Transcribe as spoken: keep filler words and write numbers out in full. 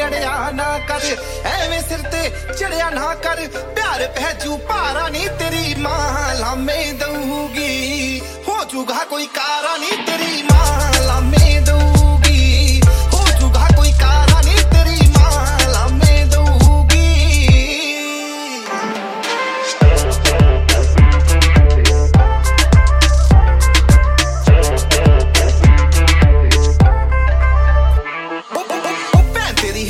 अड़िया ना कर एवें सिर ते चढ़िया ना कर प्यार पैजू भारा नी तेरी मां लामे दऊगी हो जूगा कोई कारा नी